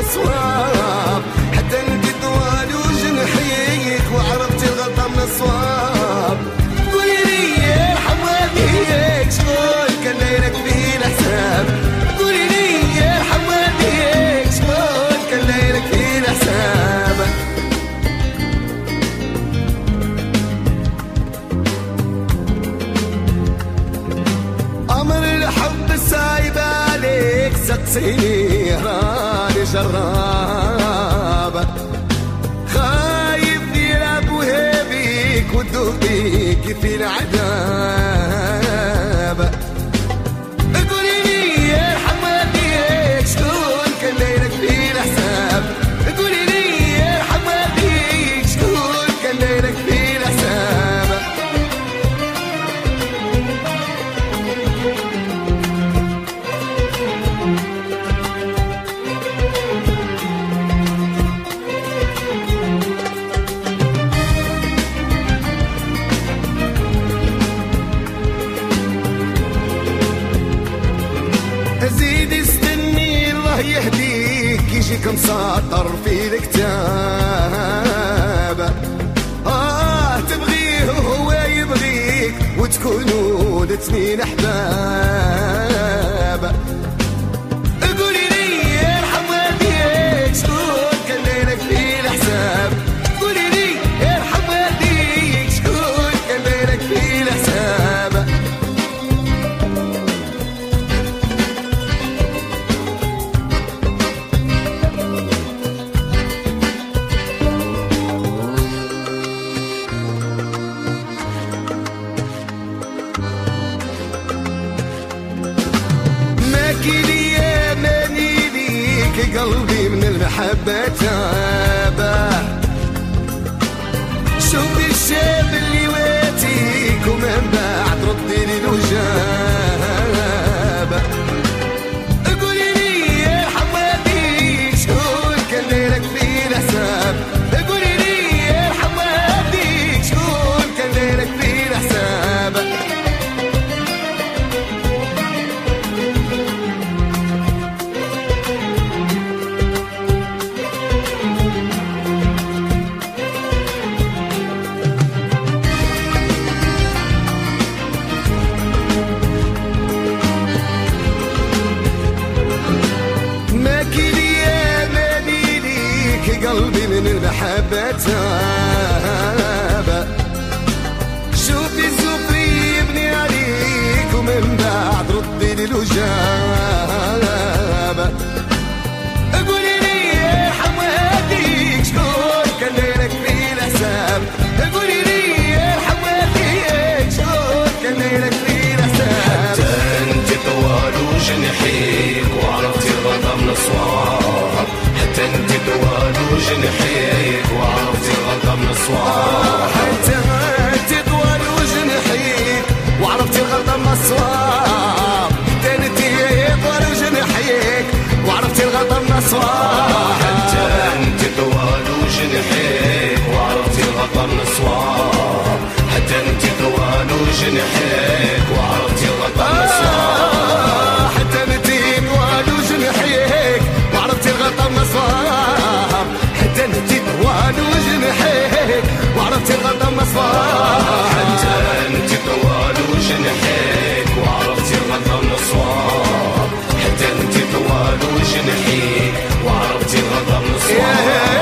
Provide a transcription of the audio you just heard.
الصواب، حتى انت طوال وجنحيك وعرفت الغلطة من الصواب. قولي لي يرحم والديك شكون كان دايرك فيه الحساب، قولي لي يرحم والديك شكون كان دايرك فيه الحساب. أمر الحب سايب عليك سقسيني راني جرابة، خايف يلعب وهابيك وذوبيك في العذاب. قولي لي يرحم والديك شكون كان دايرك في الحساب، قولي لي يرحم والديك شكون كان دايرك في الحساب. زيد استني الله يهديك يجيك مسطر في الكتاب، تبغيه وهو يبغيك وتكونوا الاثنين احباب. قولي لي يرحم والديك شكون كان دايرك في الحساب، قولي لي يرحم والديك شكون كان دايرك في الحساب. ماكي يا ماني ليك قلبي من المحبة تابه، شوفي الشاب اللي واتيك ومن بعد ردي لي الوجابة. قولي لي يرحم والديك شكون كان دايرك في الحساب، قولي لي يرحم والديك شكون كان دايرك في الحساب. قلبي من المحبة تابه، شوفي الزفري يبني عليك ومن بعد ردي لي الوجابة. قولي لي يرحم والديك شكون كان دايرك في الحساب، قولي لي يرحم والديك شكون كان دايرك في الحساب. حتى انت طوال وجنحيك وعرفتي الغلطة من الصواب، حتى انت طوال وجنحيك وعرفتي الغلطة من الصواب، حتى انت طوال وجنحيك وعرفتي الغلطة من الصواب، حتى انت طوال وجنحيك وعرفتي الغلطة من الصواب، حتى انت طوال وجنحيك وعرفتي الغلطة من الصواب، حتى انت طوال وجنحيك وعرفتي الغلطة من الصواب، حتى انت طوال وجنحيك وعرفتي الغلطة من الصواب، حتى انت طوال وجنحيك وعرفتي الغلطة من الصواب، حتى انت طوال وجنحيك وعرفتي الغلطة من الصواب، حتى انت طوال وجنحيك وعرفتي الغلطة من الصواب.